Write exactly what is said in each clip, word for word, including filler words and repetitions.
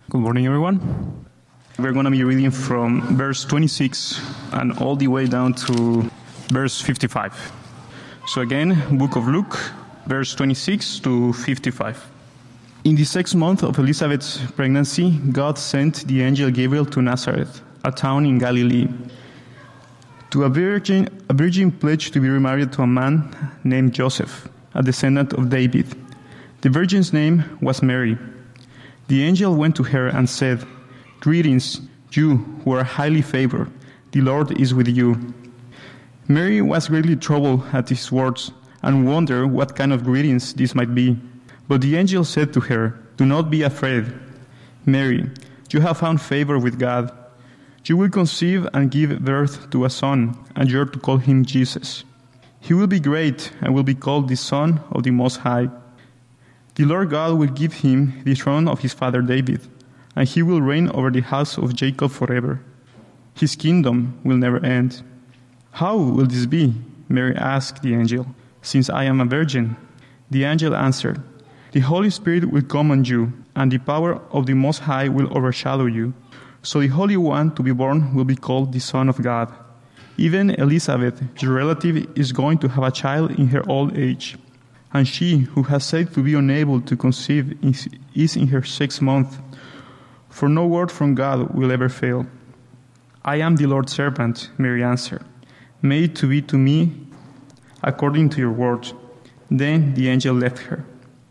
Good morning, everyone. We're going to be reading from verse twenty-six and all the way down to verse fifty-five. So again, book of Luke, verse twenty-six to fifty-five. In the sixth month of Elizabeth's pregnancy, God sent the angel Gabriel to Nazareth, a town in Galilee, to a virgin, a virgin pledged to be remarried to a man named Joseph, a descendant of David. The virgin's name was Mary. The angel went to her and said, "Greetings, you who are highly favored. The Lord is with you." Mary was greatly troubled at these words and wondered what kind of greetings this might be. But the angel said to her, "Do not be afraid, Mary. You have found favor with God. You will conceive and give birth to a son, and you are to call him Jesus. He will be great and will be called the Son of the Most High. The Lord God will give him the throne of his father David, and he will reign over the house of Jacob forever. His kingdom will never end." "How will this be?" Mary asked the angel, "since I am a virgin?" The angel answered, "The Holy Spirit will come on you, and the power of the Most High will overshadow you. So the Holy One to be born will be called the Son of God. Even Elizabeth, your relative, is going to have a child in her old age. And she, who has said to be unable to conceive, is in her sixth month. For no word from God will ever fail." "I am the Lord's servant," Mary answered. "May it to be to me according to your word." Then the angel left her.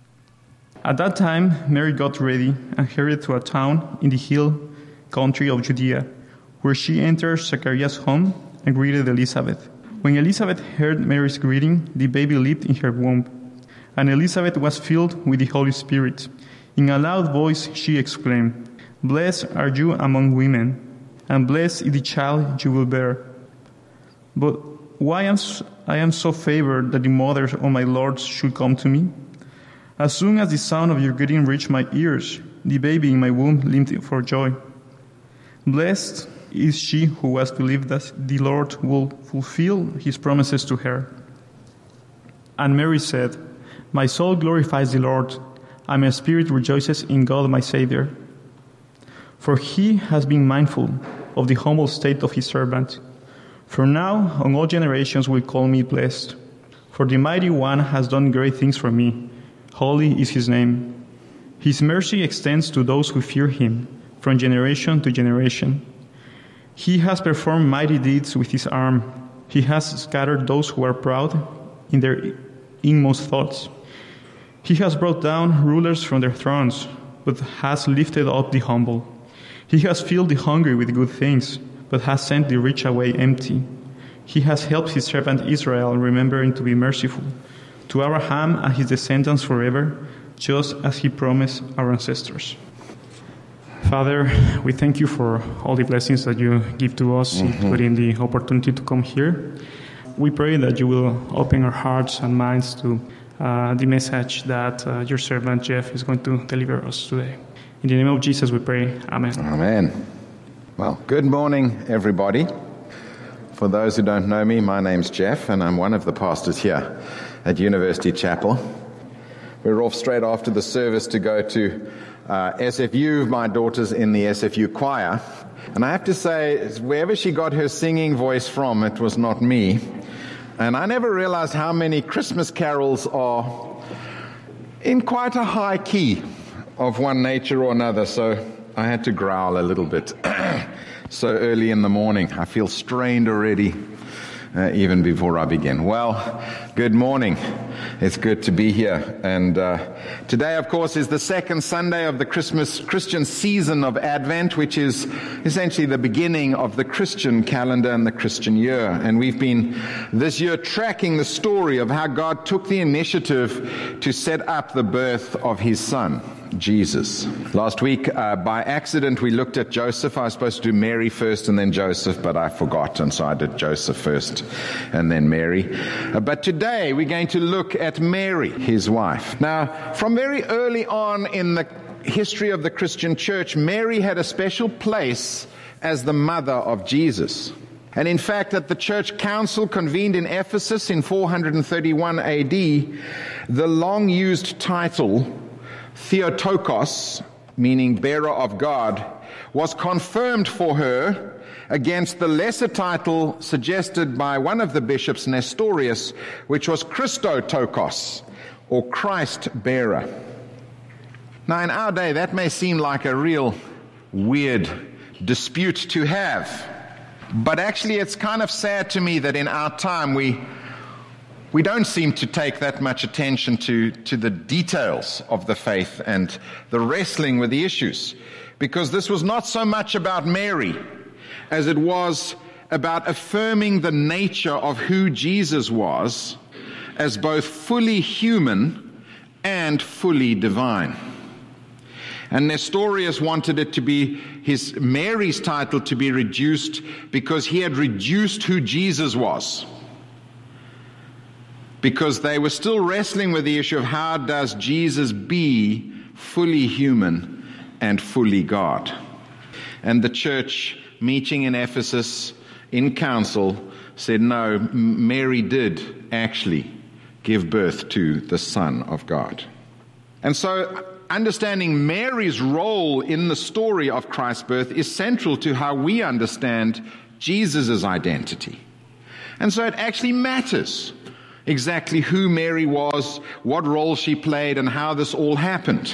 At that time, Mary got ready and hurried to a town in the hill country of Judea, where she entered Zechariah's home and greeted Elizabeth. When Elizabeth heard Mary's greeting, the baby leaped in her womb. And Elizabeth was filled with the Holy Spirit. In a loud voice she exclaimed, "Blessed are you among women, and blessed is the child you will bear. But why am I am so favored that the mother of my Lord should come to me? As soon as the sound of your greeting reached my ears, the baby in my womb leaped for joy. Blessed is she who has believed that the Lord will fulfill his promises to her." And Mary said, "My soul glorifies the Lord, and my spirit rejoices in God my Savior. For he has been mindful of the humble state of his servant. From now on all generations will call me blessed. For the Mighty One has done great things for me. Holy is his name. His mercy extends to those who fear him, from generation to generation. He has performed mighty deeds with his arm. He has scattered those who are proud in their inmost thoughts. He has brought down rulers from their thrones, but has lifted up the humble. He has filled the hungry with good things, but has sent the rich away empty. He has helped his servant Israel, remembering to be merciful to Abraham and his descendants forever, just as he promised our ancestors." Father, we thank you for all the blessings that you give to us, mm-hmm. including the opportunity to come here. We pray that you will open our hearts and minds to uh, the message that uh, your servant Jeff is going to deliver us today. In the name of Jesus we pray. Amen. Amen. Well, good morning, everybody. For those who don't know me, my name's Jeff, and I'm one of the pastors here at University Chapel. We're off straight after the service to go to uh, S F U. My daughter's in the S F U choir. And I have to say, wherever she got her singing voice from, it was not me. And I never realized how many Christmas carols are in quite a high key of one nature or another. So I had to growl a little bit so early in the morning. I feel strained already. Uh, even before I begin. Well, good morning. It's good to be here. And uh, today, of course, is the second Sunday of the Christmas Christian season of Advent, which is essentially the beginning of the Christian calendar and the Christian year. And we've been this year tracking the story of how God took the initiative to set up the birth of his son, Jesus. Last week, uh, by accident, we looked at Joseph. I was supposed to do Mary first and then Joseph, but I forgot, and so I did Joseph first and then Mary. Uh, but today, we're going to look at Mary, his wife. Now, from very early on in the history of the Christian church, Mary had a special place as the mother of Jesus. And in fact, at the church council convened in Ephesus in four thirty-one A D, the long-used title Theotokos meaning bearer of God, was confirmed for her against the lesser title suggested by one of the bishops, Nestorius, which was Christotokos, or Christ-bearer. Now, in our day, that may seem like a real weird dispute to have, but actually it's kind of sad to me that in our time we we don't seem to take that much attention to, to the details of the faith and the wrestling with the issues, because this was not so much about Mary as it was about affirming the nature of who Jesus was as both fully human and fully divine. And Nestorius wanted it to be his Mary's title to be reduced because he had reduced who Jesus was. Because they were still wrestling with the issue of how does Jesus be fully human and fully God. And the church meeting in Ephesus in council said, no, Mary did actually give birth to the Son of God. And so understanding Mary's role in the story of Christ's birth is central to how we understand Jesus' identity. And so it actually matters exactly who Mary was, what role she played, and how this all happened.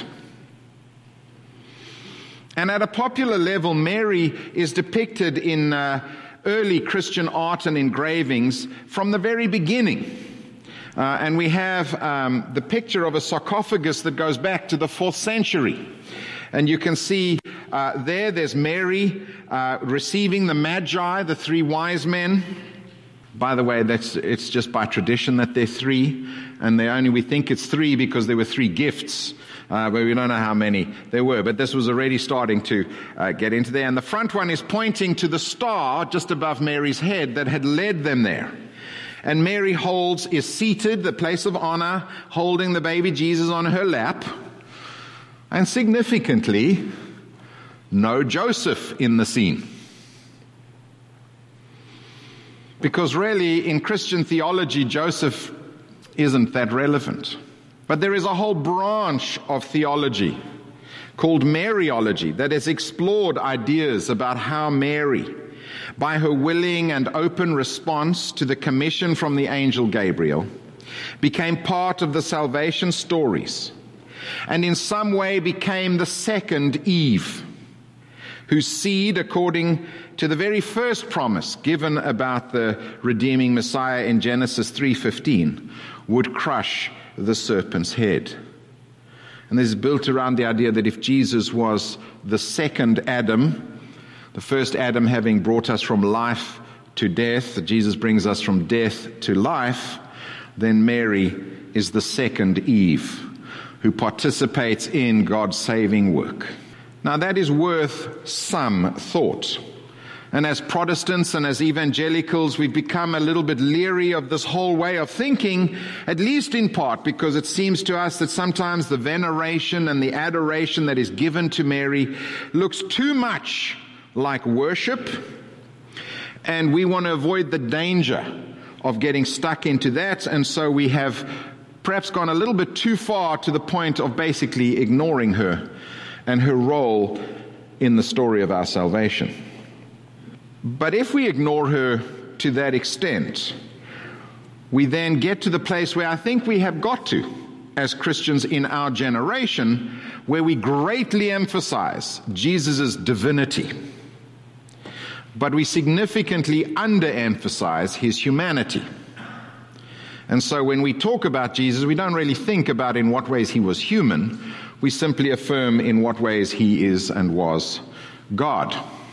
And at a popular level, Mary is depicted in uh, early Christian art and engravings from the very beginning. Uh, and we have um, the picture of a sarcophagus that goes back to the fourth century. And you can see uh, there, there's Mary uh, receiving the Magi, the three wise men. By the way, that's it's just by tradition that they're three, and they only we think it's three because there were three gifts, uh, but we don't know how many there were. But this was already starting to uh, get into there. And the front one is pointing to the star just above Mary's head that had led them there. And Mary holds, is seated, the place of honor, holding the baby Jesus on her lap. And significantly, no Joseph in the scene. Because really, in Christian theology, Joseph isn't that relevant. But there is a whole branch of theology called Mariology that has explored ideas about how Mary, by her willing and open response to the commission from the angel Gabriel, became part of the salvation stories, and in some way became the second Eve, whose seed, according to the very first promise given about the redeeming Messiah in Genesis three fifteen, would crush the serpent's head. And this is built around the idea that if Jesus was the second Adam, the first Adam having brought us from life to death, that Jesus brings us from death to life, then Mary is the second Eve who participates in God's saving work. Now that is worth some thought. And as Protestants and as evangelicals, we've become a little bit leery of this whole way of thinking, at least in part because it seems to us that sometimes the veneration and the adoration that is given to Mary looks too much like worship, and we want to avoid the danger of getting stuck into that, and so we have perhaps gone a little bit too far to the point of basically ignoring her and her role in the story of our salvation. But if we ignore her to that extent, we then get to the place where I think we have got to as Christians in our generation, where we greatly emphasize Jesus' divinity, but we significantly underemphasize his humanity. And so when we talk about Jesus, we don't really think about in what ways he was human. We simply affirm in what ways he is and was God.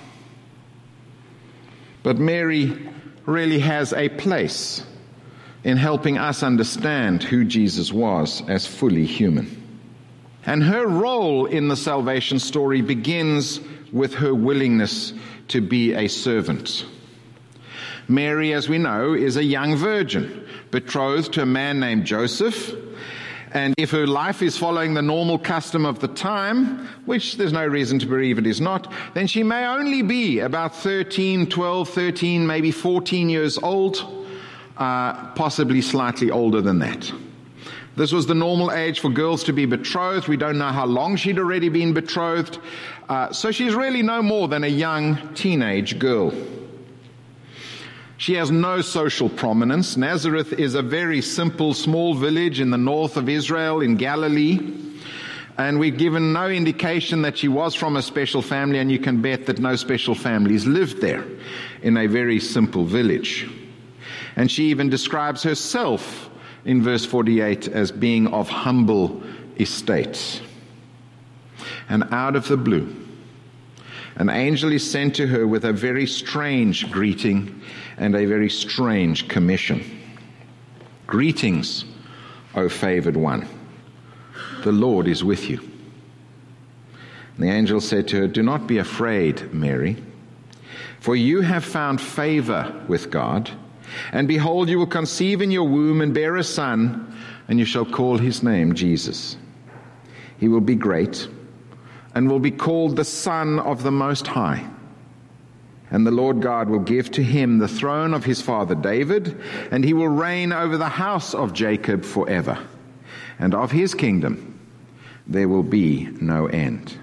But Mary really has a place in helping us understand who Jesus was as fully human. And her role in the salvation story begins with her willingness to be a servant. Mary, as we know, is a young virgin, betrothed to a man named Joseph. And if her life is following the normal custom of the time, which there's no reason to believe it is not, then she may only be about thirteen, twelve, thirteen, maybe fourteen years old, uh, possibly slightly older than that. This was the normal age for girls to be betrothed. We don't know how long she'd already been betrothed. Uh, so she's really no more than a young teenage girl. She has no social prominence. Nazareth is a very simple, small village in the north of Israel, in Galilee. And we've given no indication that she was from a special family, and you can bet that no special families lived there, in a very simple village. And she even describes herself in verse forty-eight as being of humble estate. And out of the blue, an angel is sent to her with a very strange greeting and a very strange commission. Greetings, O favored one. The Lord is with you. And the angel said to her, do not be afraid, Mary, for you have found favor with God. And behold, you will conceive in your womb and bear a son, and you shall call his name Jesus. He will be great and will be called the Son of the Most High. And the Lord God will give to him the throne of his father David, and he will reign over the house of Jacob forever. And of his kingdom there will be no end.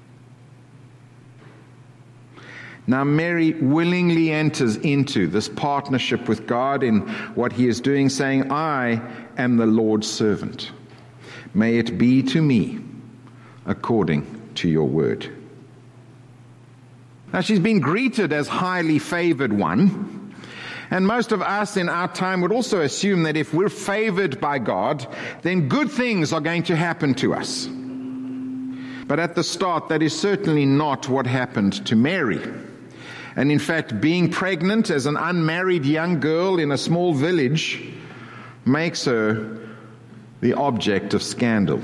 Now Mary willingly enters into this partnership with God in what he is doing, saying, I am the Lord's servant. May it be to me according to your word. Now she's been greeted as highly favored one. And most of us in our time would also assume that if we're favored by God, then good things are going to happen to us. But at the start, that is certainly not what happened to Mary. And in fact, being pregnant as an unmarried young girl in a small village makes her the object of scandal.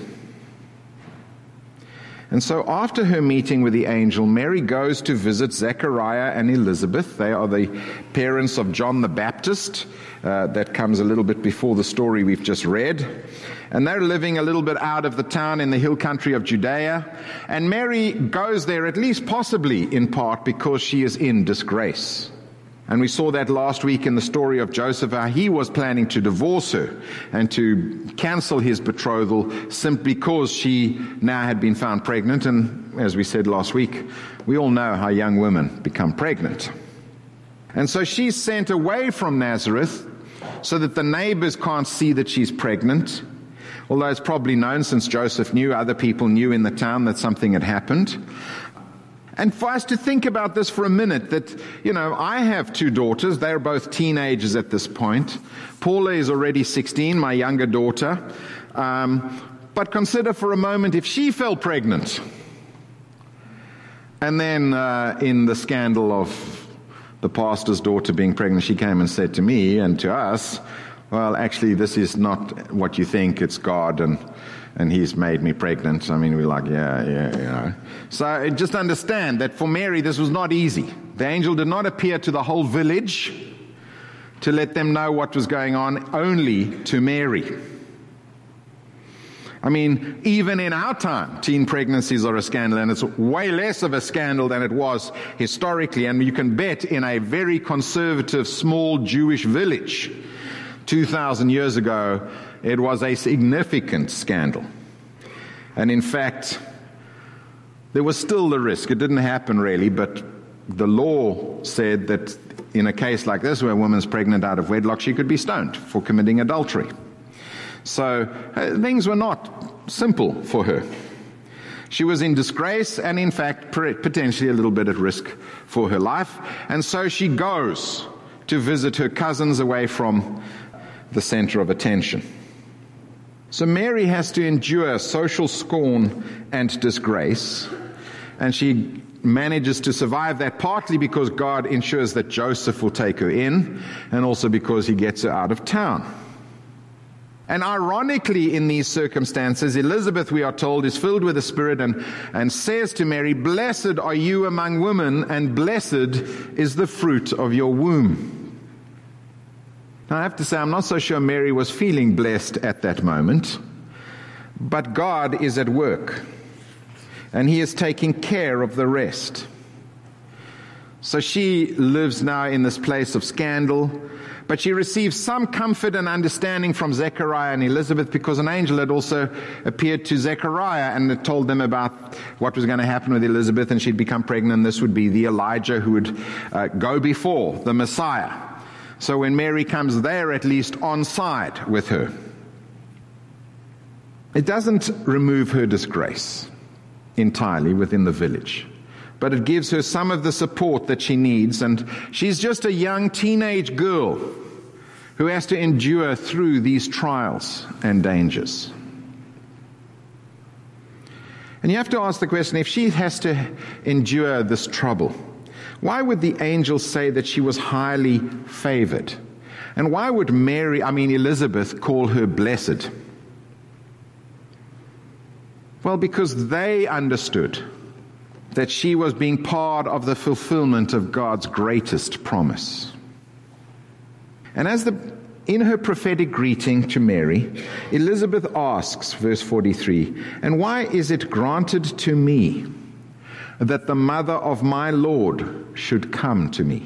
And so after her meeting with the angel, Mary goes to visit Zechariah and Elizabeth. They are the parents of John the Baptist. Uh, that comes a little bit before the story we've just read. And they're living a little bit out of the town in the hill country of Judea. And Mary goes there, at least possibly in part, because she is in disgrace. And we saw that last week in the story of Joseph, how he was planning to divorce her and to cancel his betrothal simply because she now had been found pregnant. And as we said last week, we all know how young women become pregnant. And so she's sent away from Nazareth so that the neighbors can't see that she's pregnant. Although it's probably known, since Joseph knew, other people knew in the town that something had happened. And for us to think about this for a minute, that, you know, I have two daughters. They're both teenagers at this point. Paula is already sixteen, my younger daughter. Um, but consider for a moment if she fell pregnant. And then uh, in the scandal of the pastor's daughter being pregnant, she came and said to me and to us, well, actually, this is not what you think. It's God, and and he's made me pregnant. I mean, we're like, yeah, yeah, you know. So just understand that for Mary, this was not easy. The angel did not appear to the whole village to let them know what was going on, only to Mary. I mean, even in our time, teen pregnancies are a scandal, and it's way less of a scandal than it was historically. And you can bet in a very conservative, small Jewish village two thousand years ago, it was a significant scandal. And in fact, there was still the risk. It didn't happen really, but the law said that in a case like this, where a woman's pregnant out of wedlock, she could be stoned for committing adultery. So uh, things were not simple for her. She was in disgrace and, in fact, potentially a little bit at risk for her life. And so she goes to visit her cousins away from the center of attention. So Mary has to endure social scorn and disgrace, and she manages to survive that partly because God ensures that Joseph will take her in, and also because he gets her out of town. And ironically, in these circumstances, Elizabeth, we are told, is filled with the Spirit and, and says to Mary, "Blessed are you among women, and blessed is the fruit of your womb." Now, I have to say, I'm not so sure Mary was feeling blessed at that moment, but God is at work, and he is taking care of the rest. So she lives now in this place of scandal, but she received some comfort and understanding from Zechariah and Elizabeth, because an angel had also appeared to Zechariah and had told them about what was going to happen with Elizabeth, and she'd become pregnant. This would be the Elijah who would uh, go before the Messiah. So when Mary comes, they're at least on side with her. It doesn't remove her disgrace entirely within the village, but it gives her some of the support that she needs, and she's just a young teenage girl who has to endure through these trials and dangers. And you have to ask the question, if she has to endure this trouble, why would the angel say that she was highly favored? And why would Mary, I mean Elizabeth, call her blessed? Well, because they understood that she was being part of the fulfillment of God's greatest promise. And as the in her prophetic greeting to Mary, Elizabeth asks, verse forty-three, "And why is it granted to me that the mother of my Lord should come to me?"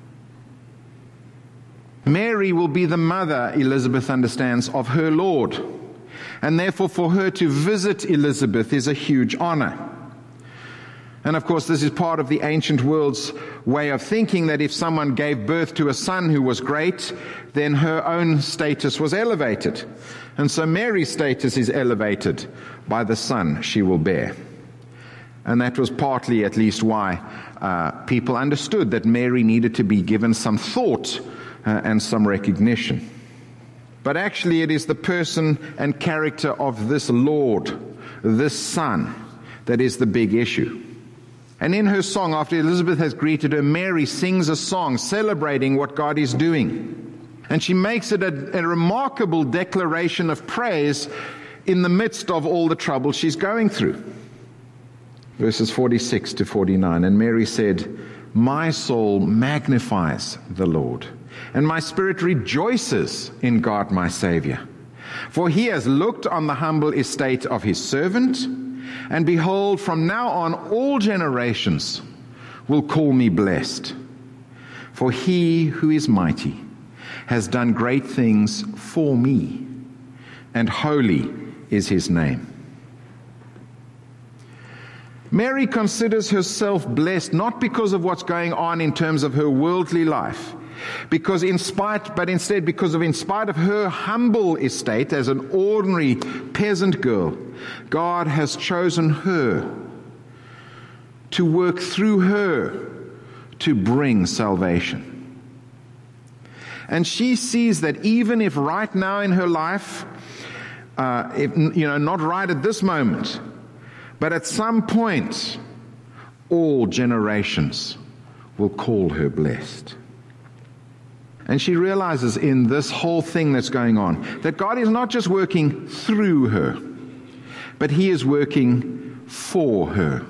Mary will be the mother, Elizabeth understands, of her Lord. And therefore, for her to visit Elizabeth is a huge honor. And of course, this is part of the ancient world's way of thinking, that if someone gave birth to a son who was great, then her own status was elevated. And so Mary's status is elevated by the son she will bear. And that was partly, at least, why uh, people understood that Mary needed to be given some thought uh, and some recognition. But actually, it is the person and character of this Lord, this Son, that is the big issue. And in her song, after Elizabeth has greeted her, Mary sings a song celebrating what God is doing. And she makes it a, a remarkable declaration of praise in the midst of all the trouble she's going through. Verses forty-six to forty-nine, "And Mary said, 'My soul magnifies the Lord, and my spirit rejoices in God my Savior. For he has looked on the humble estate of his servant, and behold, from now on all generations will call me blessed. For he who is mighty has done great things for me, and holy is his name.'" Mary considers herself blessed not because of what's going on in terms of her worldly life, because in spite, but instead because of in spite of her humble estate as an ordinary peasant girl, God has chosen her to work through her to bring salvation. And she sees that even if right now in her life, uh, if, you know, not right at this moment, but at some point, all generations will call her blessed. And she realizes in this whole thing that's going on that God is not just working through her, but he is working for her.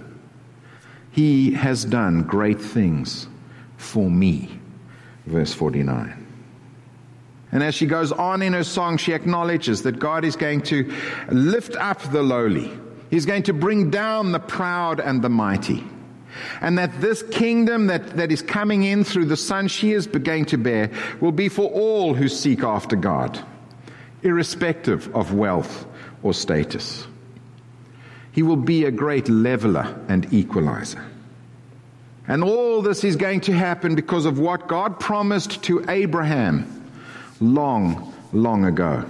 He has done great things for me. Verse forty-nine. And as she goes on in her song, she acknowledges that God is going to lift up the lowly. He's going to bring down the proud and the mighty. And that this kingdom that, that is coming in through the son she is going to bear will be for all who seek after God, irrespective of wealth or status. He will be a great leveler and equalizer. And all this is going to happen because of what God promised to Abraham long, long ago.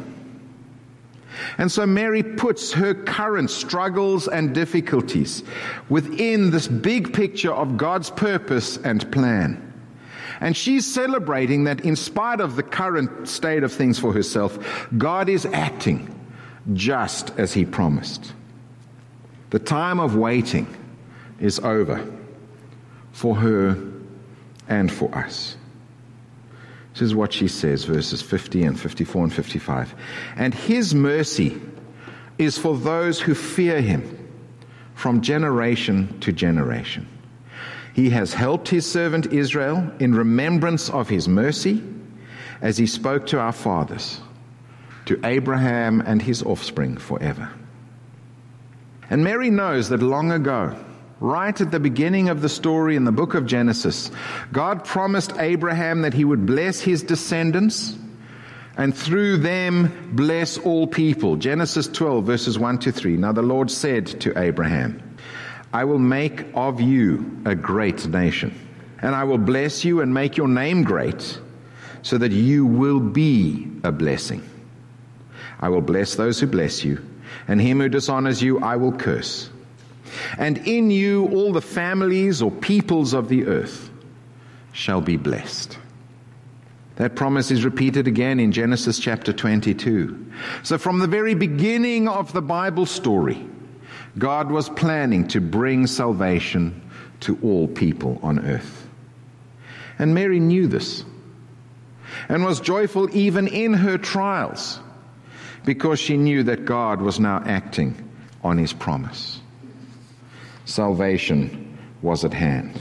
And so Mary puts her current struggles and difficulties within this big picture of God's purpose and plan. And she's celebrating that in spite of the current state of things for herself, God is acting just as he promised. The time of waiting is over for her and for us. This is what she says, verses fifty and fifty-four and fifty-five. "And his mercy is for those who fear him from generation to generation. He has helped his servant Israel in remembrance of his mercy, as he spoke to our fathers, to Abraham and his offspring forever." And Mary knows that long ago, right at the beginning of the story in the book of Genesis, God promised Abraham that he would bless his descendants and through them bless all people. Genesis twelve, verses one to three. Now the Lord said to Abraham, I will make of you a great nation, and I will bless you and make your name great, so that you will be a blessing. I will bless those who bless you, and him who dishonors you I will curse. And in you all the families or peoples of the earth shall be blessed. That promise is repeated again in Genesis chapter twenty-two. So from the very beginning of the Bible story, God was planning to bring salvation to all people on earth. And Mary knew this and was joyful even in her trials, because she knew that God was now acting on his promise. Salvation was at hand.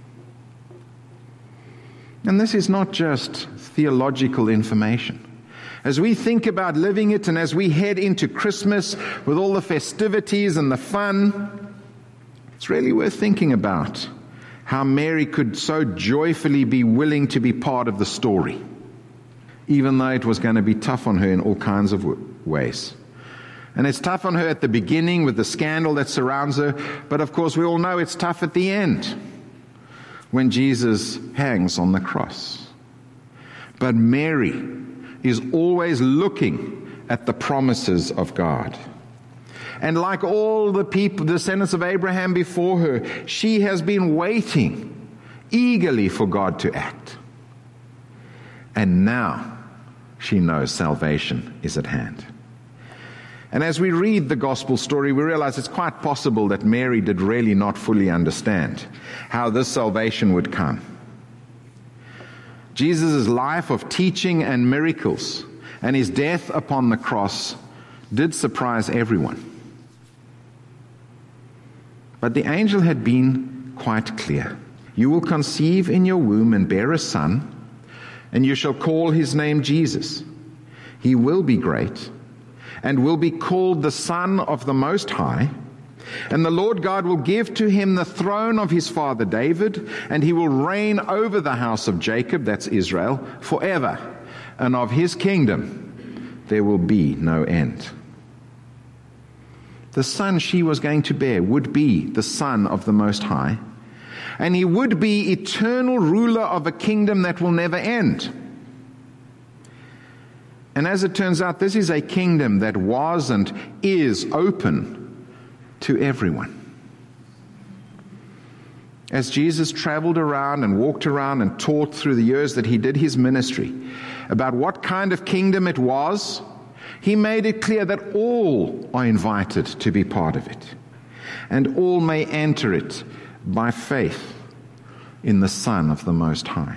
And this is not just theological information. As we think about living it and as we head into Christmas with all the festivities and the fun, it's really worth thinking about how Mary could so joyfully be willing to be part of the story, even though it was going to be tough on her in all kinds of ways. And it's tough on her at the beginning with the scandal that surrounds her, but of course we all know it's tough at the end when Jesus hangs on the cross. But Mary is always looking at the promises of God. And like all the people, the descendants of Abraham before her, she has been waiting eagerly for God to act. And now she knows salvation is at hand. And as we read the gospel story, we realize it's quite possible that Mary did really not fully understand how this salvation would come. Jesus' life of teaching and miracles and his death upon the cross did surprise everyone. But the angel had been quite clear. You will conceive in your womb and bear a son, and you shall call his name Jesus. He will be great and will be called the Son of the Most High. And the Lord God will give to him the throne of his father David, and he will reign over the house of Jacob, that's Israel, forever. And of his kingdom there will be no end. The son she was going to bear would be the Son of the Most High, and he would be eternal ruler of a kingdom that will never end. And as it turns out, this is a kingdom that was and is open to everyone. As Jesus traveled around and walked around and taught through the years that he did his ministry about what kind of kingdom it was, he made it clear that all are invited to be part of it, and all may enter it by faith in the Son of the Most High.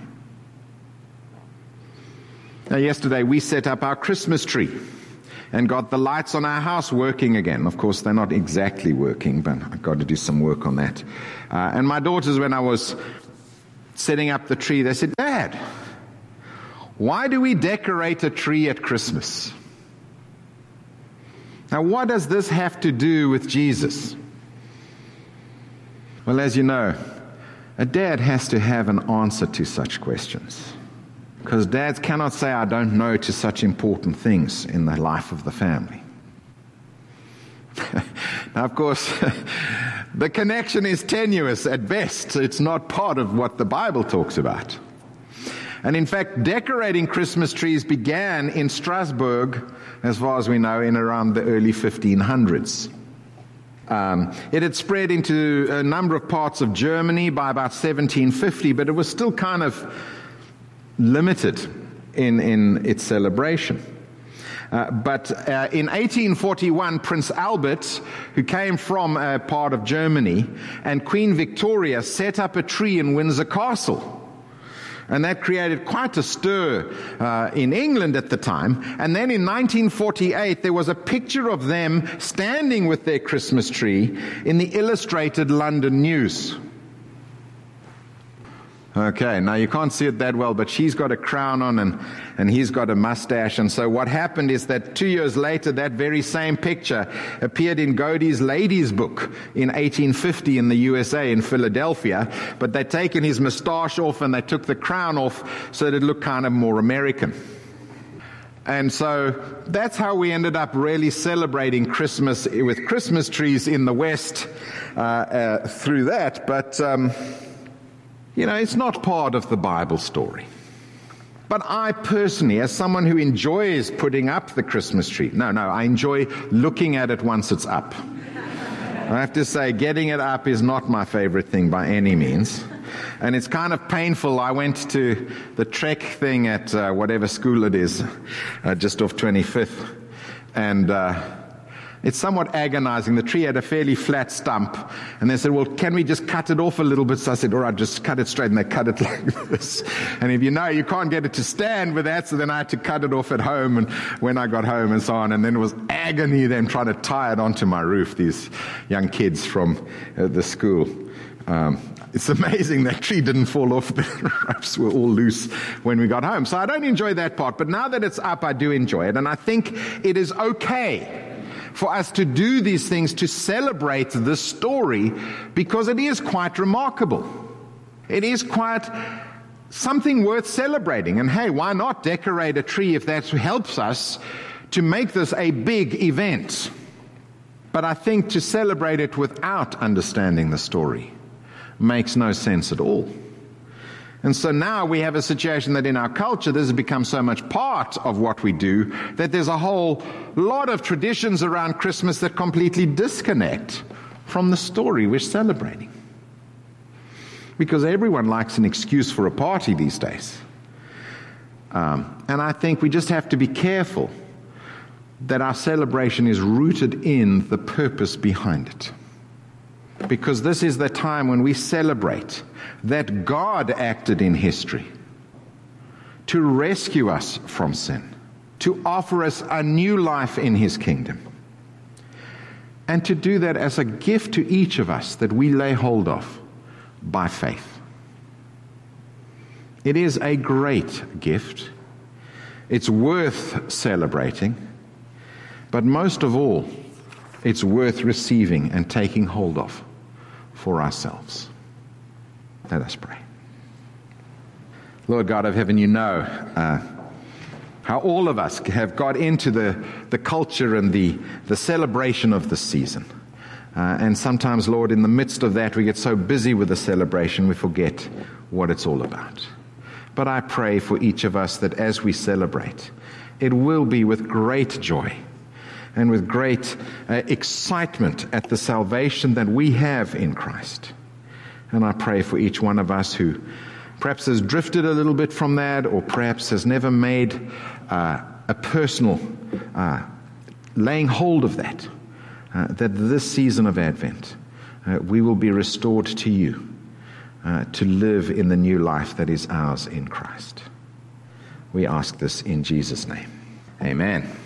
Now, yesterday we set up our Christmas tree and got the lights on our house working again. Of course, they're not exactly working, but I've got to do some work on that. Uh, and my daughters, when I was setting up the tree, they said, Dad, why do we decorate a tree at Christmas? Now, what does this have to do with Jesus? Well, as you know, a dad has to have an answer to such questions, because dads cannot say, I don't know, to such important things in the life of the family. Now, of course, the connection is tenuous at best. It's not part of what the Bible talks about. And in fact, decorating Christmas trees began in Strasbourg, as far as we know, in around the early fifteen hundreds. Um, it had spread into a number of parts of Germany by about seventeen fifty, but it was still kind of limited in, in its celebration. Uh, but uh, in eighteen forty-one, Prince Albert, who came from a part of Germany, and Queen Victoria set up a tree in Windsor Castle. And that created quite a stir uh, in England at the time. And then in nineteen forty-eight, there was a picture of them standing with their Christmas tree in the Illustrated London News. Okay, now you can't see it that well, but she's got a crown on and, and he's got a mustache. And so what happened is that two years later, that very same picture appeared in Godey's Ladies' Book in eighteen fifty in the U S A in Philadelphia. But they'd taken his mustache off and they took the crown off so that it looked kind of more American. And so that's how we ended up really celebrating Christmas with Christmas trees in the West uh, uh, through that. But... Um, You know, it's not part of the Bible story. But I personally, as someone who enjoys putting up the Christmas tree, no, no, I enjoy looking at it once it's up. I have to say, getting it up is not my favorite thing by any means. And it's kind of painful. I went to the Trek thing at uh, whatever school it is, uh, just off twenty-fifth. And... Uh, It's somewhat agonizing. The tree had a fairly flat stump. And they said, well, can we just cut it off a little bit? So I said, all right, just cut it straight. And they cut it like this. And if you know, you can't get it to stand with that. So then I had to cut it off at home and when I got home and so on. And then it was agony then trying to tie it onto my roof, these young kids from uh, the school. Um, it's amazing that tree didn't fall off. The ropes were all loose when we got home. So I don't enjoy that part. But now that it's up, I do enjoy it. And I think it is okay for us to do these things, to celebrate this story, because it is quite remarkable. It is quite something worth celebrating. And hey, why not decorate a tree if that helps us to make this a big event? But I think to celebrate it without understanding the story makes no sense at all. And so now we have a situation that in our culture, this has become so much part of what we do that there's a whole lot of traditions around Christmas that completely disconnect from the story we're celebrating. Because everyone likes an excuse for a party these days. Um, and I think we just have to be careful that our celebration is rooted in the purpose behind it. Because this is the time when we celebrate that God acted in history to rescue us from sin, to offer us a new life in His kingdom, and to do that as a gift to each of us that we lay hold of by faith. It is a great gift. It's worth celebrating, but most of all, it's worth receiving and taking hold of for ourselves. Let us pray. Lord God of heaven, you know uh, how all of us have got into the, the culture and the, the celebration of the season. Uh, and sometimes, Lord, in the midst of that, we get so busy with the celebration, we forget what it's all about. But I pray for each of us that as we celebrate, it will be with great joy and with great uh, excitement at the salvation that we have in Christ. And I pray for each one of us who perhaps has drifted a little bit from that, or perhaps has never made uh, a personal uh, laying hold of that, uh, that this season of Advent, uh, we will be restored to you, uh, to live in the new life that is ours in Christ. We ask this in Jesus' name. Amen.